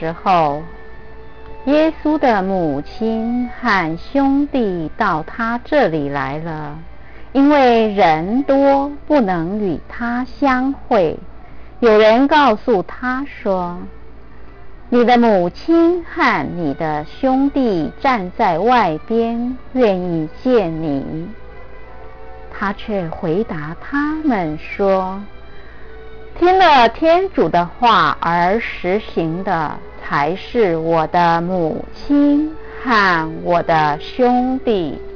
时候，耶稣的母亲和兄弟到他这里来了，因为人多，不能与他相会。有人告诉他说：“你的母亲和你的兄弟站在外边，愿意见你。”他却回答他们说：“听了天主的话而实行的，才是我的母亲和我的兄弟。”